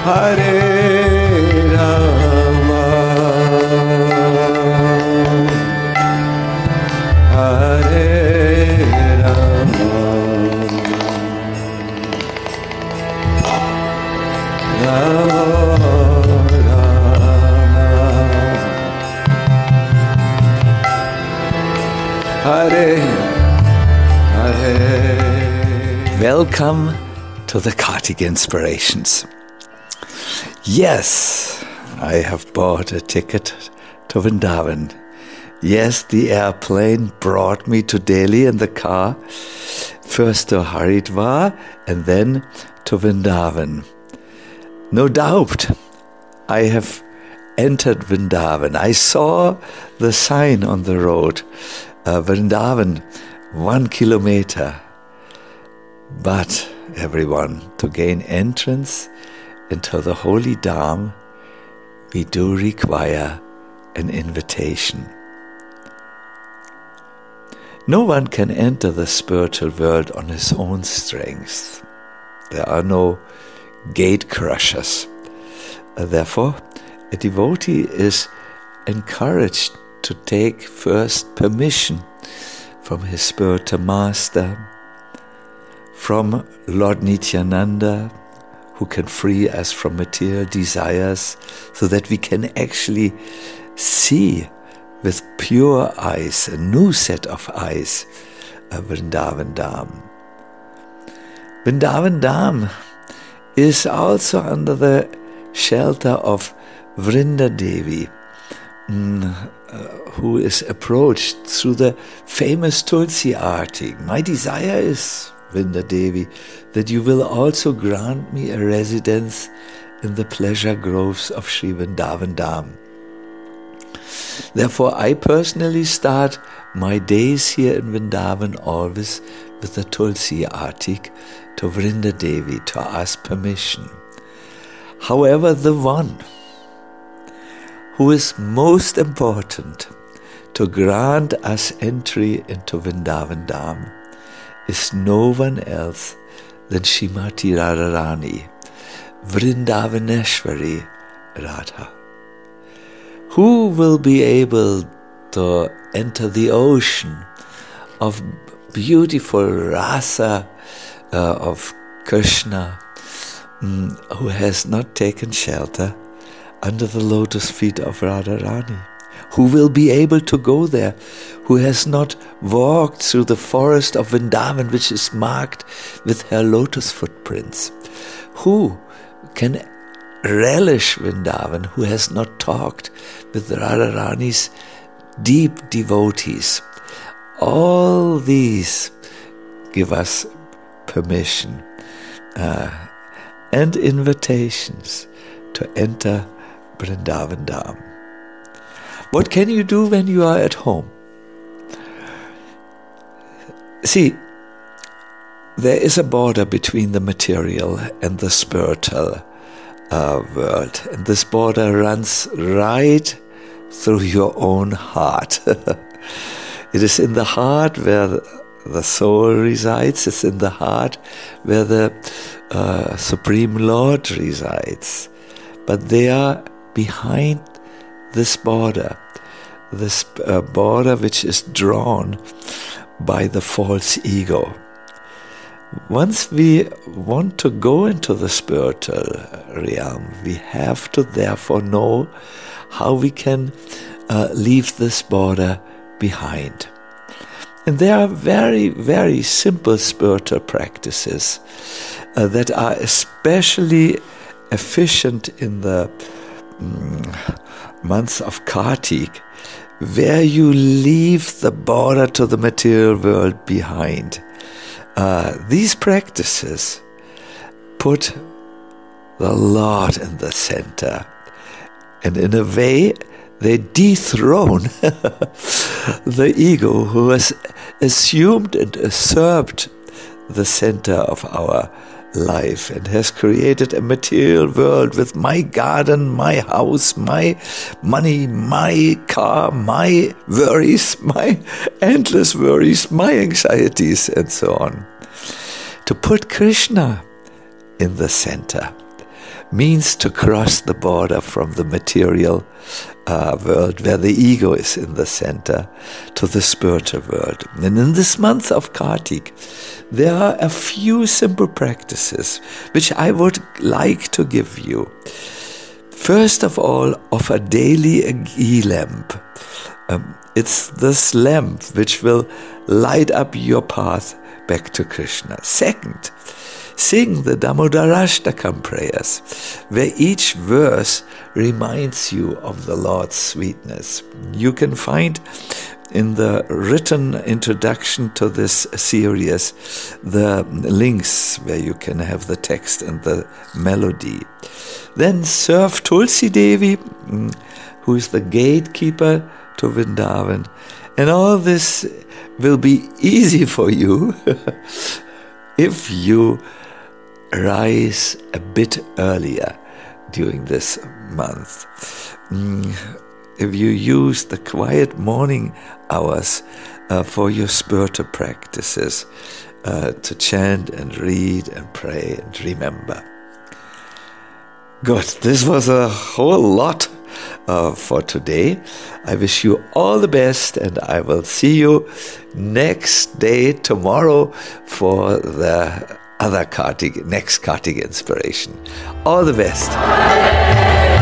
Hare Rama, Hare Rama, Rama Rama, Hare Hare. Welcome to the Kartik Inspirations. Yes, I have bought a ticket to Vrindavan. Yes, the airplane brought me to Delhi in the car, first to Haridwar and then to Vrindavan. No doubt, I have entered Vrindavan. I saw the sign on the road, Vrindavan, 1 kilometer. But, everyone, to gain entrance into the holy Dham, we do require an invitation. No one can enter the spiritual world on his own strength. There are no gate crushers. Therefore, a devotee is encouraged to take first permission from his spiritual master, from Lord Nityananda, who can free us from material desires so that we can actually see with pure eyes, a new set of eyes, Vrindavan Dham. Vrindavan Dham is also under the shelter of Vrinda Devi, who is approached through the famous Tulsi Arti. My desire is, Vrinda Devi, that you will also grant me a residence in the pleasure groves of Sri Vrindavan Dham. Therefore, I personally start my days here in Vrindavan always with the Tulsi Artik to Vrinda Devi to ask permission. However, the one who is most important to grant us entry into Vrindavan Dham is no one else than Srimati Radharani, Vrindavaneshwari Radha. Who will be able to enter the ocean of beautiful rasa of Krishna, who has not taken shelter under the lotus feet of Radharani? Who will be able to go there, who has not walked through the forest of Vrindavan, which is marked with her lotus footprints? Who can relish Vrindavan, who has not talked with Radharani's deep devotees? All these give us permission and invitations to enter Vrindavan Dham. What can you do when you are at home? See, there is a border between the material and the spiritual world. And this border runs right through your own heart. It is in the heart where the soul resides. It's in the heart where the Supreme Lord resides. But they are behind this border which is drawn by the false ego. Once we want to go into the spiritual realm, we have to therefore know how we can leave this border behind. And there are very, very simple spiritual practices that are especially efficient in the month of Kartik, where you leave the border to the material world behind. These practices put the Lord in the center, and in a way they dethrone the ego who has assumed and usurped the center of our life and has created a material world with my garden, my house, my money, my car, my worries, my endless worries, my anxieties, and so on. To put Krishna in the center, means to cross the border from the material world, where the ego is in the center, to the spiritual world. And in this month of Kartik, there are a few simple practices which I would like to give you. First of all, offer daily a ghee lamp. It's this lamp which will light up your path back to Krishna. Second, sing the Damodarashtakam prayers, where each verse reminds you of the Lord's sweetness. You can find in the written introduction to this series the links where you can have the text and the melody. Then serve Tulsi Devi, who is the gatekeeper to Vrindavan. And all this will be easy for you if you rise a bit earlier during this month. If you use the quiet morning hours for your spiritual practices, to chant and read and pray and remember. Good. This was a whole lot for today. I wish you all the best, and I will see you next day, tomorrow, for the other next Kartik inspiration. All the best.